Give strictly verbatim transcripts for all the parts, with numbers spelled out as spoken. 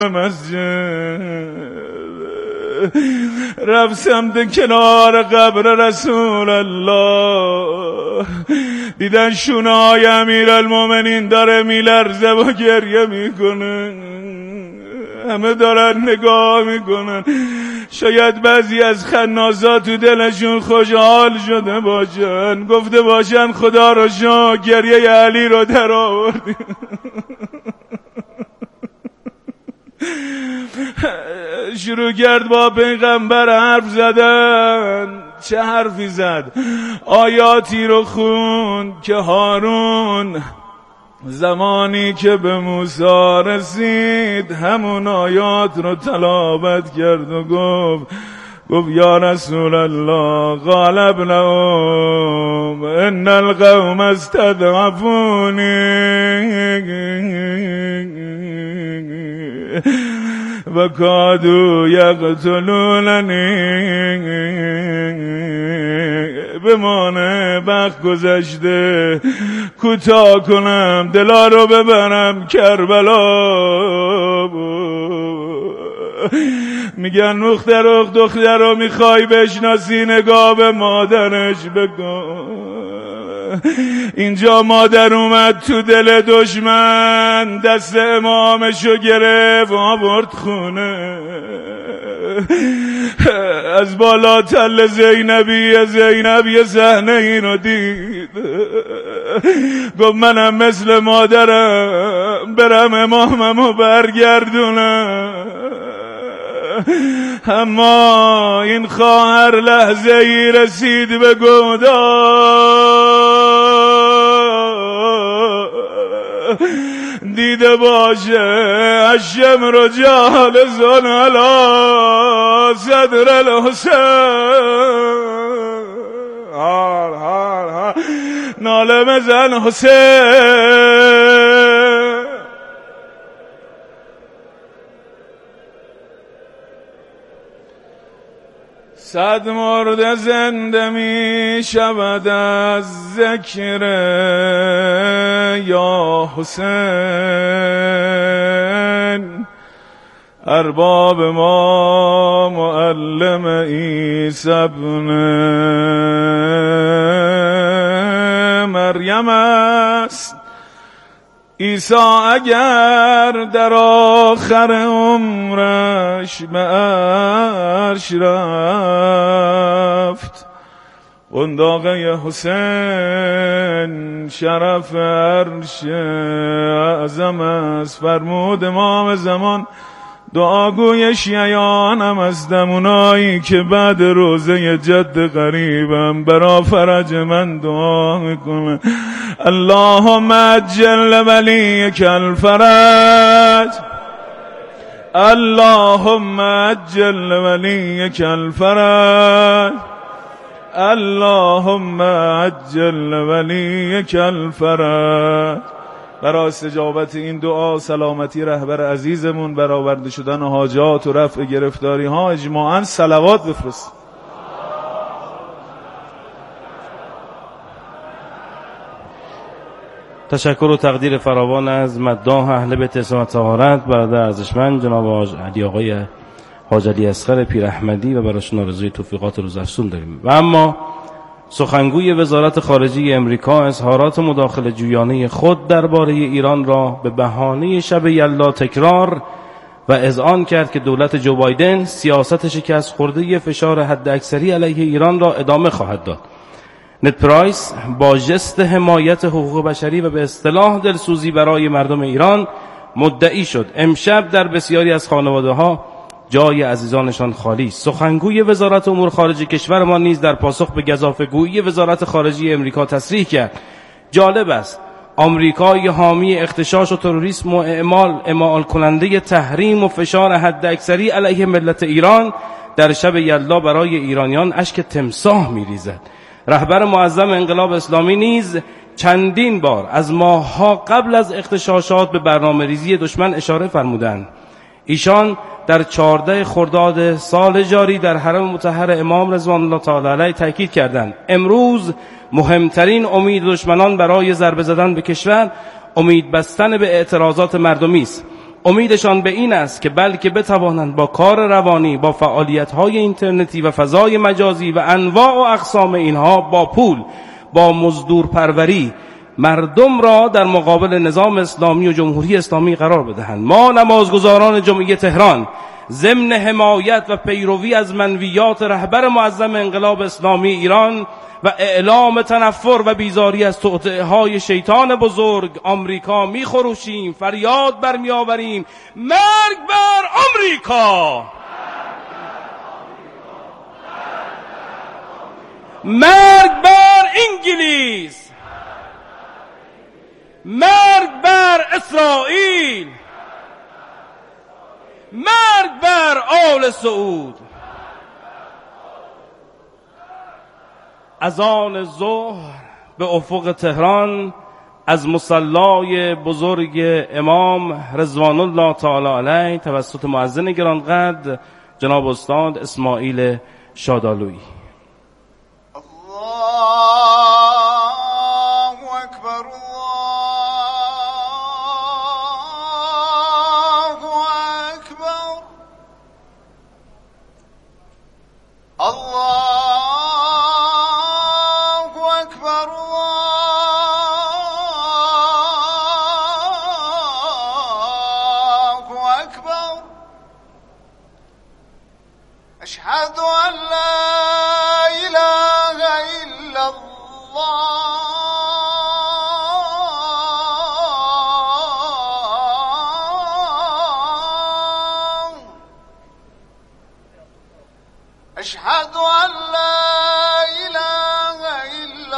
مسجد رفت سمت کنار قبر رسول الله، دیدن شونه‌های امیرالمومنین داره میلرزه و گریه میکنه، همه دارن نگاه میکنن. شاید بعضی از خناسات تو دلشون خوشحال شده باشن، گفته باشن خدا رو شکر گریه علی رو در آوردی. شروع کرد با پیغمبر حرف زدن. چه حرفی زد؟ آیاتی رو خوند که هارون زمانی که به موسی رسید همون آیات رو تلاوت کرد و گفت گفت یا رسول الله قال ابنهم ان القوم استضعفوني و کادوا یقتلوننی. بمانه وقت گذشته، کوتاه کنم دلا رو ببرم کربلا. میگن مخترق دختر رو میخوای بشناسی نگاه به مادرش بکن. اینجا مادر اومد تو دل دشمن، دست امامشو گرفت آورد خونه. از بالا تل زینبی زینب یه صحنه اینو دید، گفت منم مثل مادرم برم اماممو برگردونم. اما این خواهر لحظه ای رسید به دیده باشه هشم رجال زن علا صدر الحسین. هار هار هار ناله مزن حسین. صد مرد زنده می شود از ذکر یا حسین. ارباب ما معلم عیسی ابن مریم است. عیسی اگر در آخر عمرش به عرش رفت، قنداقه حسین شرف عرش اعظم است. فرمود امام زمان دعاگوی شیعیانم هستم، اونایی که بعد روزه جد قریبم برا فرج من دعا میکنه. اللهم عجل ولیک الفرج، اللهم عجل ولیک الفرج، اللهم عجل ولیک الفرج. برای استجابت این دعا، سلامتی رهبر عزیزمون، برآورده شدن حاجات و رفع گرفتاری ها اجماعاً صلوات بفرست. تشکر و تقدیر فراوان از مداح اهل بیت اسلام و طهارت برادر ارزشمند جناب علی آقای حاج علی اصغر پیر احمدی و براشون آرزوی توفیقات روزافزون داریم. و اما سخنگوی وزارت خارجه امریکا اظهارات مداخله جویانه خود درباره ایران را به بهانه شب یلدا تکرار و اذعان کرد که دولت جو بایدن سیاست شکست خورده فشار حداکثری علیه ایران را ادامه خواهد داد. نت پرایس با ژست حمایت حقوق بشری و به اصطلاح دلسوزی برای مردم ایران مدعی شد امشب در بسیاری از خانواده‌ها جای عزیزانشان خالی است. سخنگوی وزارت امور خارجه کشور ما نیز در پاسخ به گزافه‌گویی وزارت خارجه امریکا تصریح کرد. جالب است آمریکای حامی اغتشاش و تروریسم و اعمال اعمال کننده تحریم و فشار حداکثری علیه ملت ایران در شب یلدا برای ایرانیان اشک تمساح می‌ریزد. رهبر معظم انقلاب اسلامی نیز چندین بار از ماه‌ها قبل از اغتشاشات به برنامه‌ریزی دشمن اشاره فرمودند. ایشان در چهارده خرداد سال جاری در حرم مطهر امام رضوان الله تعالی علیه تاکید کردند امروز مهمترین امید دشمنان برای ضربه زدن به کشور امید بستن به اعتراضات مردمی است. امیدشان به این است که بلکه بتوانند با کار روانی، با فعالیت‌های اینترنتی و فضای مجازی و انواع و اقسام اینها، با پول، با مزدور پروری مردم را در مقابل نظام اسلامی و جمهوری اسلامی قرار بدهند. ما نمازگزاران جمعه تهران ضمن حمایت و پیروی از منویات رهبر معظم انقلاب اسلامی ایران و اعلام تنفر و بیزاری از توطئه‌های شیطان بزرگ آمریکا می‌خروشیم، فریاد برمی‌آوریم: مرگ بر آمریکا! مرگ بر انگلیس! مرگ بر اسرائیل! مرگ بر آل سعود! اذان ظهر به افق تهران از مصلای بزرگ امام رضوان الله تعالی علیه توسط مؤذن گرانقدر جناب استاد اسماعیل شادالویی. أشهد أن لا إله إلا الله أشهد أن لا إله إلا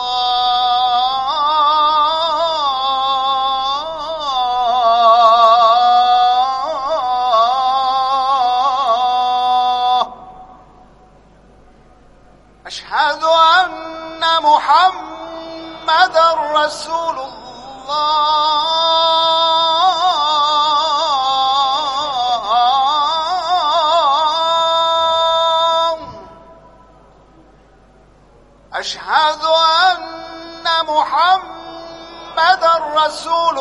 أشهد أن محمد رسول الله أشهد أن محمد رسول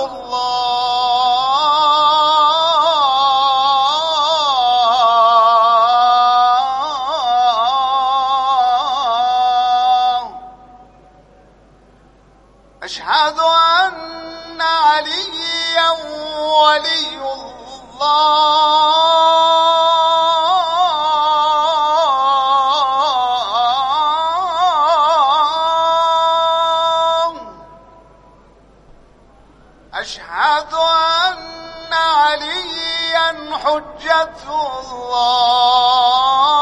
أشهد أن عليا ولي الله أشهد أن عليا حجة الله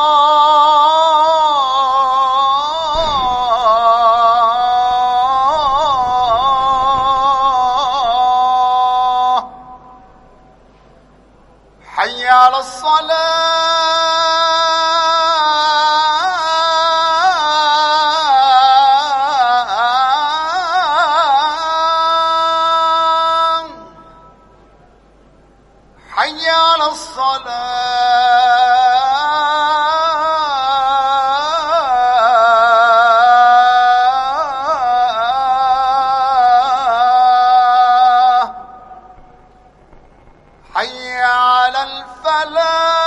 حي على الصلاة حي على الصلاة حي على الفلاح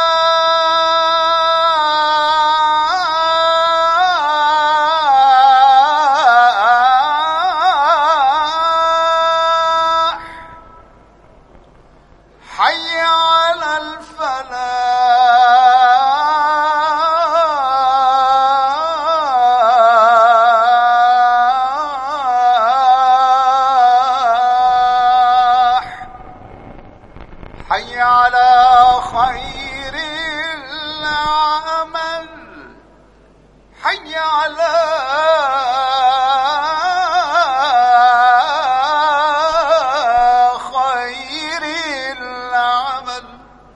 حي على الفلاح حي على خير العمل حي على خير العمل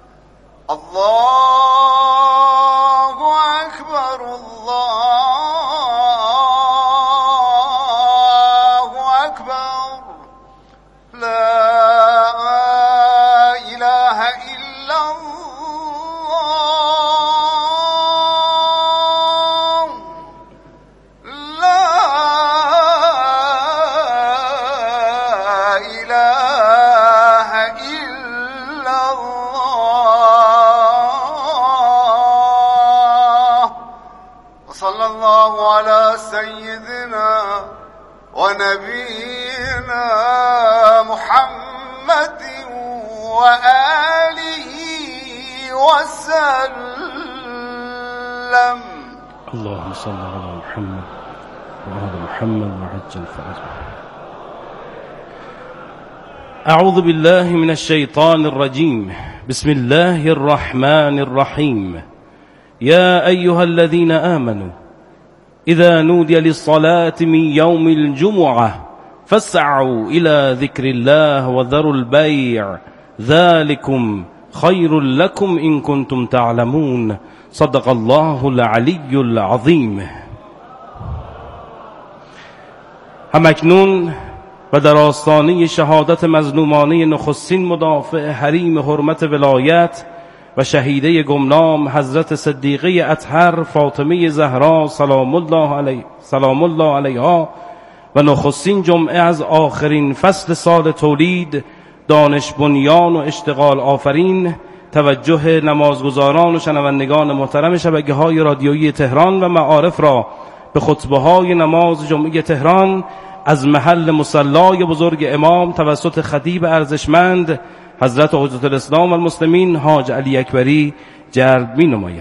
الله أكبر الله أكبر لا إله إلا الله لا إله إلا سيدنا ونبينا محمد وآله وسلم. اللهم صل على محمد وعلى محمد وعجل فرجه. أعوذ بالله من الشيطان الرجيم. بسم الله الرحمن الرحيم. يا أيها الذين آمنوا إذا نودي للصلاة من يوم الجمعة فاسعوا إلى ذكر الله وذروا البيع ذلكم خير لكم إن كنتم تعلمون. صدق الله العلی العظیم. همکنون و در آستانه شهادت مظلومانه نخستین مدافع حریم حرمت ولایت و شهیده گمنام حضرت صدیقه اطهر فاطمه زهرا سلام الله علیه سلام الله علیها و نخستین جمعه از آخرین فصل سال تولید دانش بنیان و اشتغال آفرین، توجه نمازگزاران و شنوندگان محترم شبکه‌های رادیویی تهران و معارف را به خطبه‌های نماز جمعه تهران از محل مصلای بزرگ امام توسط خطیب ارزشمند حضرت حجت الاسلام والمسلمین حاج علی اکبری جلب می‌نمایم.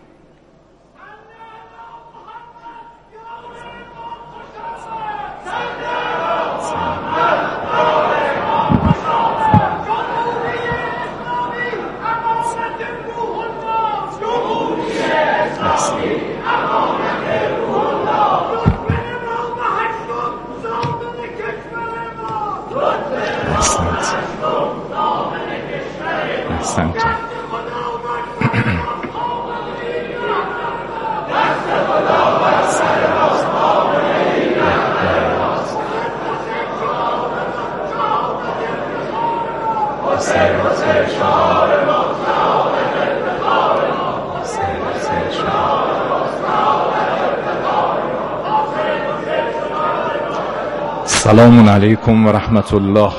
السلام علیکم و رحمت الله.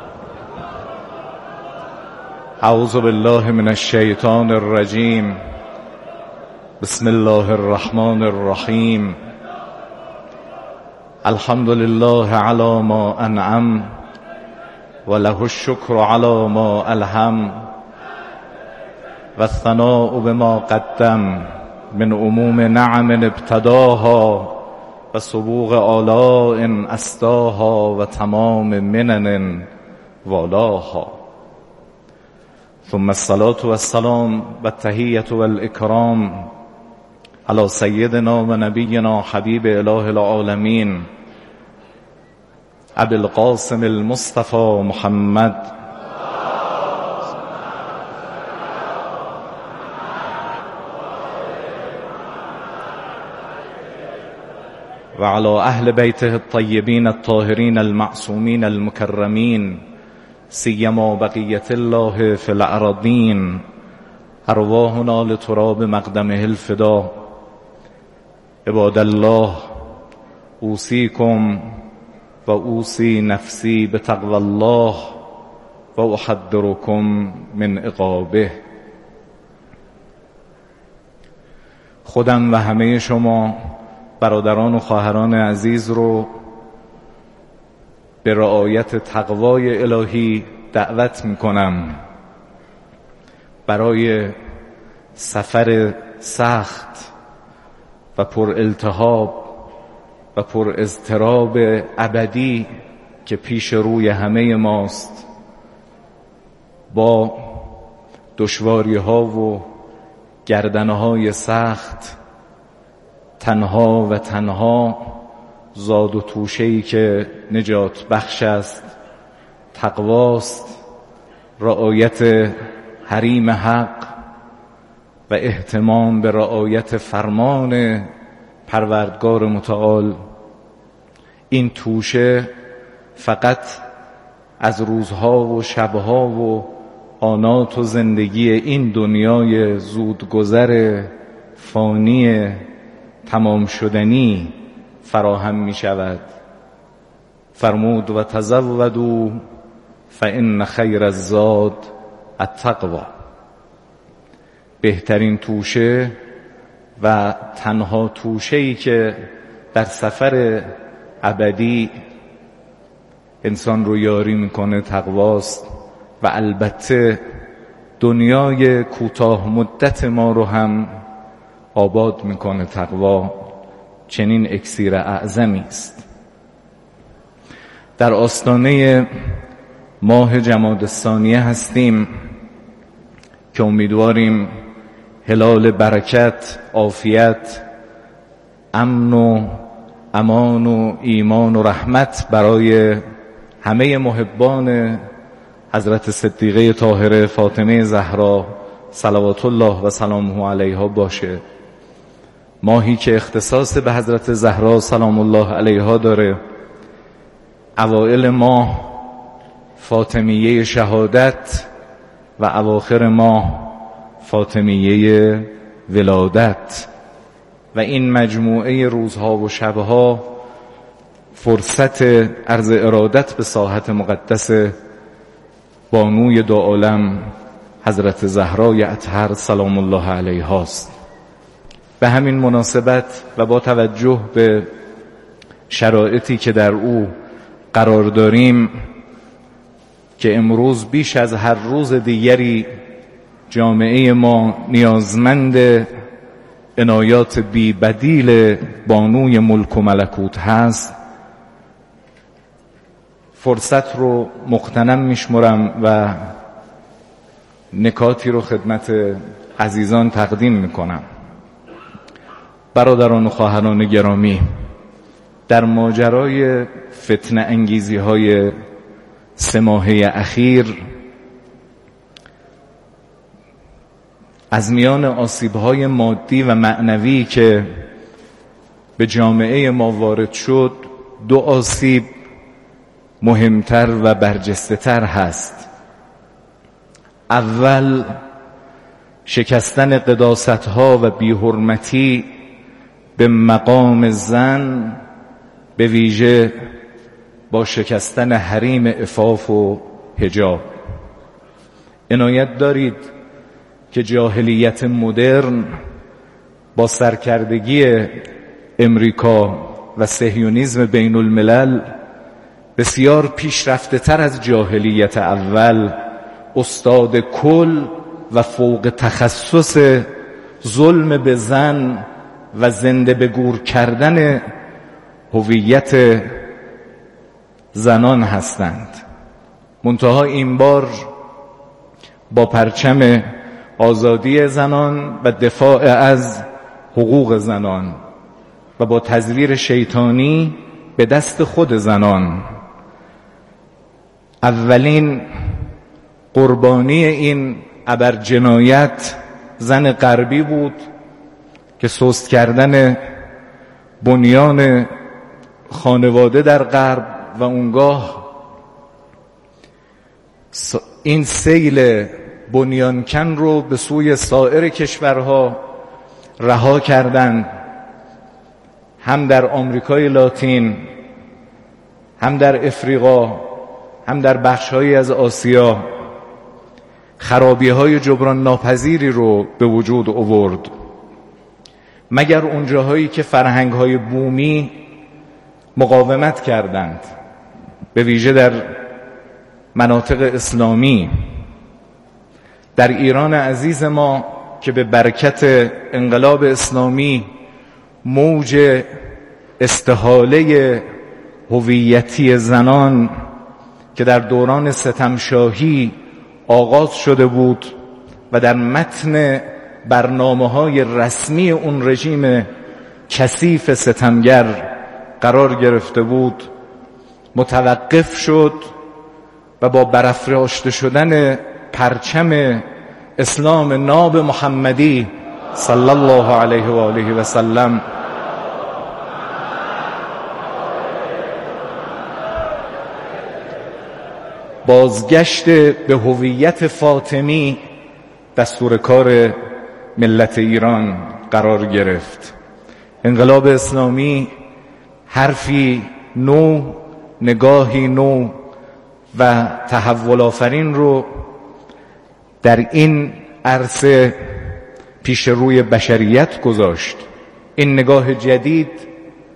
اعوذ بالله من الشیطان الرجیم. بسم الله الرحمن الرحیم. الحمد لله علی ما انعم و له الشکر علی ما الهم و الثناء بما قدم من عموم نعم ابتداها و سبوغ آلاء استاها و تمام منن والاها. ثم الصلاة والسلام و التحیة والاکرام علی سیدنا و نبینا حبیب اله العالمین ابی القاسم المصطفى محمد و علی اهل بیته الطیبین الطاهرین المعصومین المکرمین سیما بقیت الله فی الارضین ارواحنا لتراب مقدمه الفدا. عباد الله اوصیکم و اوصی نفسی بتقوی الله و احذرکم من عقابه. خودم و همه شما برادران و خواهران عزیز رو به رعایت تقوای الهی دعوت میکنم. برای سفر سخت و پر التهاب و پر اضطراب ابدی که پیش روی همه ماست، با دشواری ها و گردنه های سخت، تنها و تنها زاد و توشه‌ای که نجات بخش است تقواست، رعایت حریم حق و اهتمام به رعایت فرمان پروردگار متعال. این توشه فقط از روزها و شبها و آنات و زندگی این دنیای زودگذر فانی تمام شدنی فراهم می شود. فرمود و تزودوا فإن خیر الزاد التقوی. بهترین توشه و تنها توشه‌ای که در سفر ابدی انسان رو یاری میکنه تقواست و البته دنیای کوتاه مدت ما رو هم آباد میکنه تقوا. چنین اکسیر اعظمی است. در آستانه ماه جمادی الثانیه هستیم که امیدواریم هلال برکت، عافیت، امن و امان و ایمان و رحمت برای همه محبان حضرت صدیقه طاهره فاطمه زهرا صلوات الله و سلامه علیها باشه. ماهی که اختصاص به حضرت زهرا سلام الله علیها داره. اوائل ماه فاطمیه شهادت و اواخر ماه فاطمیه ولادت و این مجموعه روزها و شبها فرصت عرض ارادت به ساحت مقدس بانوی دو عالم حضرت زهرای اطهر سلام الله علیها است. به همین مناسبت و با توجه به شرایطی که در او قرار داریم که امروز بیش از هر روز دیگری جامعه ما نیازمند عنایات بی بدیل بانوی ملک و ملکوت هست، فرصت رو مغتنم میشمرم و نکاتی رو خدمت عزیزان تقدیم میکنم. برادران و خواهران گرامی، در ماجرای فتنه انگیزی های سه ماهه اخیر از میان آسیب‌های مادی و معنوی که به جامعه ما وارد شد، دو آسیب مهمتر و برجسته‌تر هست. اول شکستن قداست‌ها و بی‌حرمتی به مقام زن، به ویژه با شکستن حریم عفاف و حجاب. عنایت دارید که جاهلیت مدرن با سرکردگی امریکا و صهیونیسم بین الملل بسیار پیشرفته تر از جاهلیت اول، استاد کل و فوق تخصص ظلم به زن و زنده به گور کردن هویت زنان هستند. منتها این بار با پرچم آزادی زنان و دفاع از حقوق زنان و با تزویر شیطانی به دست خود زنان. اولین قربانی این ابرجنایت زن غربی بود که سست کردن بنیان خانواده در غرب و اونگاه این سیل بنیانکن رو به سوی سایر کشورها رها کردند، هم در آمریکای لاتین، هم در افریقا، هم در بخش‌هایی از آسیا. خرابی‌های جبران ناپذیری رو به وجود آورد، مگر اونجاهایی که فرهنگ‌های بومی مقاومت کردند، به ویژه در مناطق اسلامی. در ایران عزیز ما که به برکت انقلاب اسلامی موج استحاله هویتی زنان که در دوران ستمشاهی آغاز شده بود و در متن برنامه‌های رسمی اون رژیم کثیف ستمگر قرار گرفته بود، متوقف شد و با برافراشته شدن پرچم اسلام ناب محمدی صلی الله علیه و آله و سلم بازگشت به هویت فاطمی دستور کار ملت ایران قرار گرفت. انقلاب اسلامی حرفی نو، نگاهی نو و تحول آفرین رو در این عرصه پیش روی بشریت گذاشت. این نگاه جدید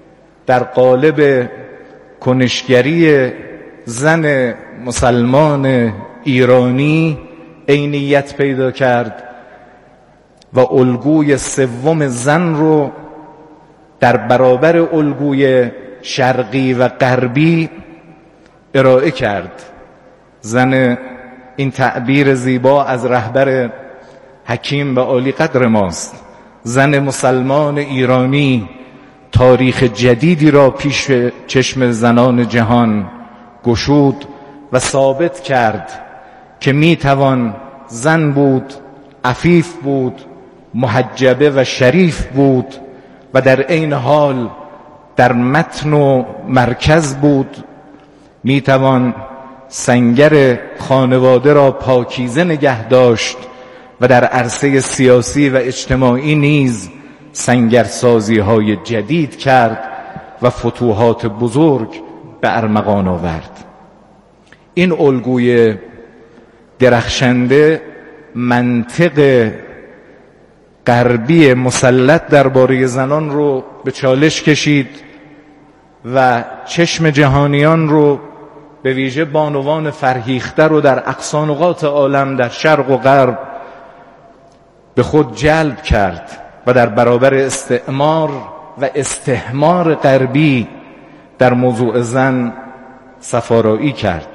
در قالب کنشگری زن مسلمان ایرانی عینیت پیدا کرد و الگوی سوم زن رو در برابر الگوی شرقی و غربی ارائه کرد. زن، این تعبیر زیبا از رهبر حکیم و عالی قدر ماست، زن مسلمان ایرانی تاریخ جدیدی را پیش چشم زنان جهان گشود و ثابت کرد که میتوان زن بود، عفیف بود، محجبه و شریف بود و در عین حال در متن و مرکز بود. میتوان سنگر خانواده را پاکیزه نگه داشت و در عرصه سیاسی و اجتماعی نیز سنگرسازی های جدید کرد و فتوحات بزرگ به ارمغان آورد. این الگوی درخشنده منطق غربی مسلط درباره زنان رو به چالش کشید و چشم جهانیان رو، به ویژه بانوان فرهیخته رو در اقصا نقاط عالم در شرق و غرب به خود جلب کرد و در برابر استعمار و استحمار غربی در موضوع زن سفارایی کرد.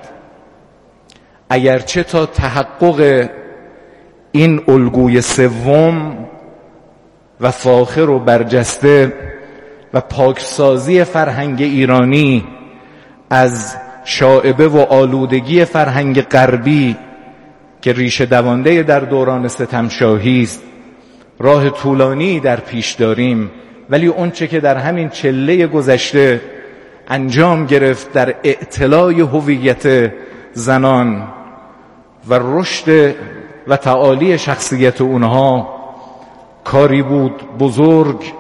اگرچه تا تحقق این الگوی سوم و فاخر و برجسته و پاکسازی فرهنگ ایرانی از شائبه و آلودگی فرهنگ غربی که ریشه دوانده در دوران ستمشاهی است راه طولانی در پیش داریم، ولی اون چه که در همین چله گذشته انجام گرفت در اعتلای هویت زنان و رشد و تعالی شخصیت اونها کاری بود بزرگ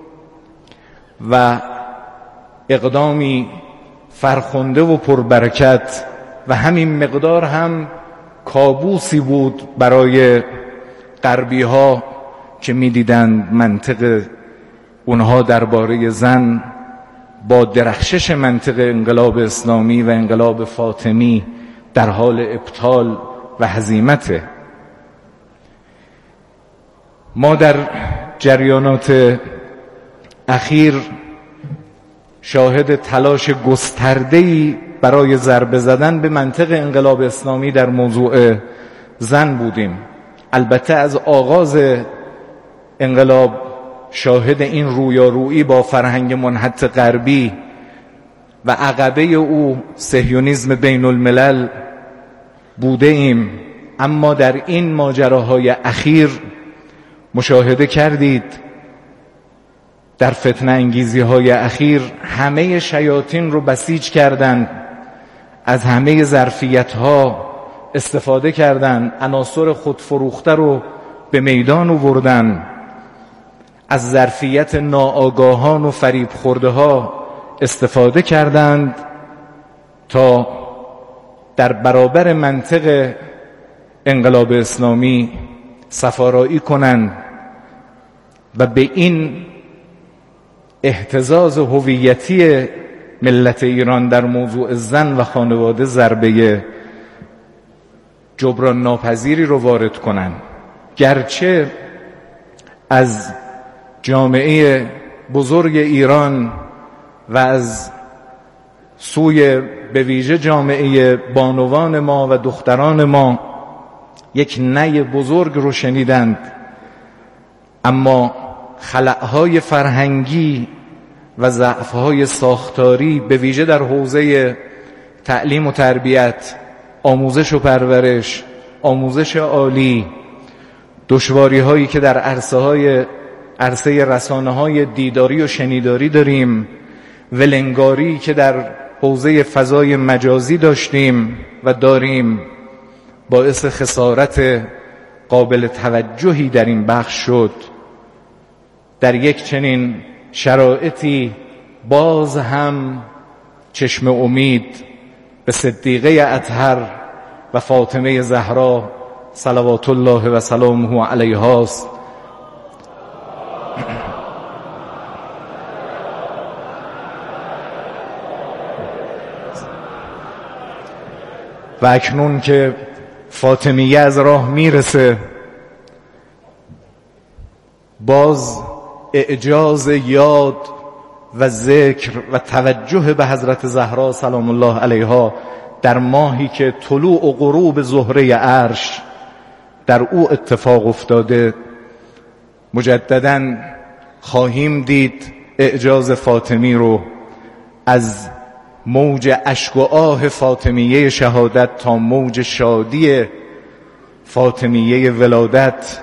و اقدامی فرخنده و پربرکت و همین مقدار هم کابوسی بود برای غربی ها که می‌دیدند منطق اونها درباره زن با درخشش منطق انقلاب اسلامی و انقلاب فاطمی در حال ابطال و هزیمته. ما در جریانات اخیر شاهد تلاش گسترده‌ای برای ضربه زدن به منطق انقلاب اسلامی در موضوع زن بودیم. البته از آغاز انقلاب شاهد این رویارویی با فرهنگ منحط غربی و عقبه او صهیونیسم بین الملل بوده ایم، اما در این ماجراهای اخیر مشاهده کردید در فتنه انگیزی های اخیر همه شیاطین رو بسیج کردند، از همه ظرفیت ها استفاده کردند، عناصر خودفروخته رو به میدان آوردند، از ظرفیت ناآگاهان و فریب خورده ها استفاده کردند تا در برابر منطق انقلاب اسلامی سفارایی کنند و به این اهتزاز هویتی ملت ایران در موضوع زن و خانواده ضربه جبران ناپذیری رو وارد کنند. گرچه از جامعه بزرگ ایران و از سوی به ویژه جامعه بانوان ما و دختران ما یک نی بزرگ رو شنیدند، اما خلأهای فرهنگی و ضعف‌های ساختاری به ویژه در حوزه تعلیم و تربیت، آموزش و پرورش، آموزش عالی، دشواری‌هایی که در عرصه‌های عرصه رسانه‌های دیداری و شنیداری داریم، ولنگاری که در حوزه فضای مجازی داشتیم و داریم، باعث خسارت قابل توجهی در این بخش شد. در یک چنین شرایطی باز هم چشم امید به صدیقه اطهر و فاطمه زهرا صلوات الله و سلامه علیها است. و اکنون که فاطمیه از راه میرسه، باز اعجاز یاد و ذکر و توجه به حضرت زهرا سلام الله علیها در ماهی که طلوع و غروب زهره عرش در او اتفاق افتاده، مجدداً خواهیم دید اعجاز فاطمی رو از موج اشک و آه فاطمیه شهادت تا موج شادی فاطمیه ولادت.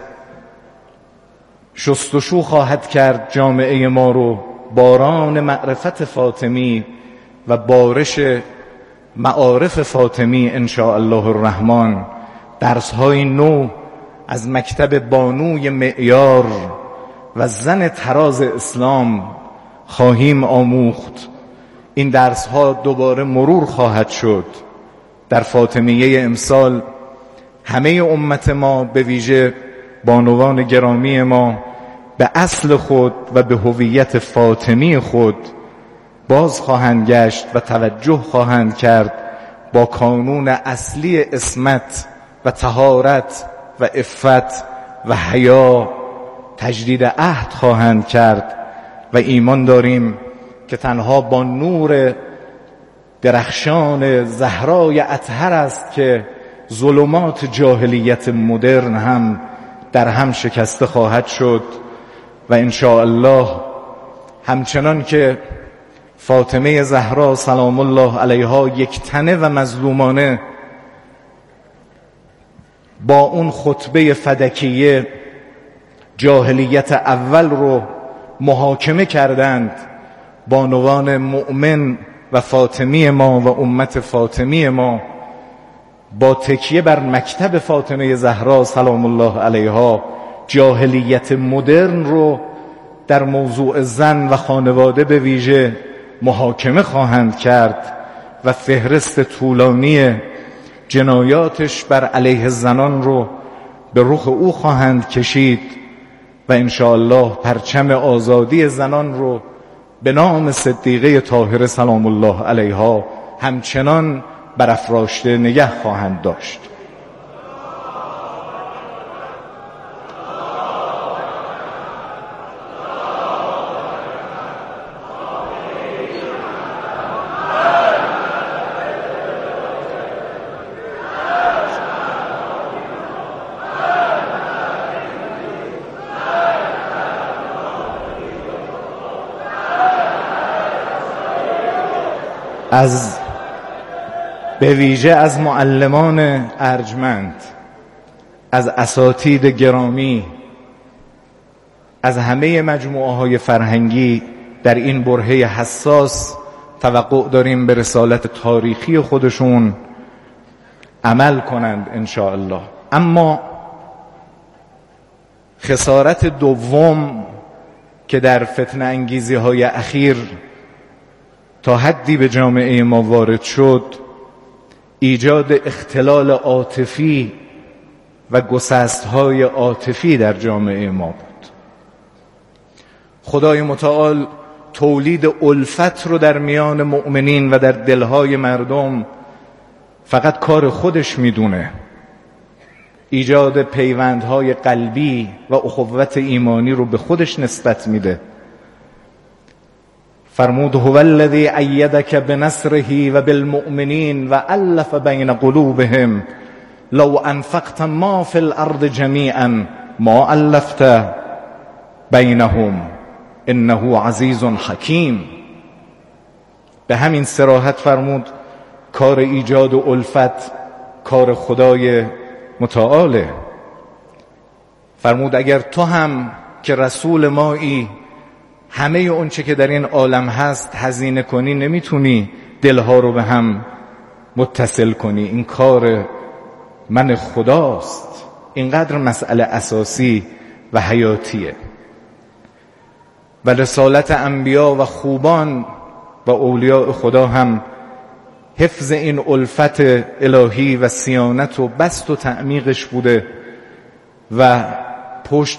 شستشو خواهد کرد جامعه ما رو باران معرفت فاطمی و بارش معارف فاطمی ان شاء الله الرحمن. درس‌های نو از مکتب بانوی معیار و زن تراز اسلام خواهیم آموخت. این درس‌ها دوباره مرور خواهد شد. در فاطمیه امسال همه امت ما، به ویژه بانوان گرامی ما، به اصل خود و به هویت فاطمی خود باز خواهند گشت و توجه خواهند کرد. با کانون اصلی عصمت و طهارت و عفت و حیا تجدید عهد خواهند کرد و ایمان داریم که تنها با نور درخشان زهرای اطهر است که ظلمات جاهلیت مدرن هم در هم شکسته خواهد شد و ان شاء الله همچنان که فاطمه زهرا سلام الله علیها یک تنه و مظلومانه با اون خطبه فدکیه جاهلیت اول رو محاکمه کردند، بانوان مؤمن و فاطمی ما و امت فاطمی ما با تکیه بر مکتب فاطمه زهرا سلام الله علیها جاهلیت مدرن رو در موضوع زن و خانواده به ویژه محاکمه خواهند کرد و فهرست طولانی جنایاتش بر علیه زنان رو به رخ او خواهند کشید و انشاءالله پرچم آزادی زنان رو به نام صدیقه طاهره سلام الله علیها همچنان برافراشته نگه خواهند داشت. از به ویژه از معلمان ارجمند، از اساتید گرامی، از همه مجموعه های فرهنگی در این برهه حساس توقع داریم به رسالت تاریخی خودشون عمل کنند ان شاء الله. اما خسارت دوم که در فتنه انگیزی های اخیر تا حدی به جامعه ما وارد شد، ایجاد اختلال عاطفی و گسست‌های عاطفی در جامعه ما بود. خدای متعال تولید الفت رو در میان مؤمنین و در دلهای مردم فقط کار خودش میدونه. ایجاد پیوندهای قلبی و اخوت ایمانی رو به خودش نسبت میده. فرمود هو الذی ایدک بنصره و بالمؤمنین و الف بین قلوبهم لو انفقت ما فی الارض جمیعا ما الفت بینهم انه عزیز حکیم. به همین صراحت فرمود کار ایجاد و الفت کار خدای متعاله. فرمود اگر تو هم که رسول مایی همه اون چه که در این عالم هست هزینه کنی، نمیتونی دلها رو به هم متصل کنی. این کار من خداست. اینقدر مسئله اساسی و حیاتیه. و رسالت انبیا و خوبان و اولیاء خدا هم حفظ این الفت الهی و صیانت و بسط و تعمیقش بوده و پشت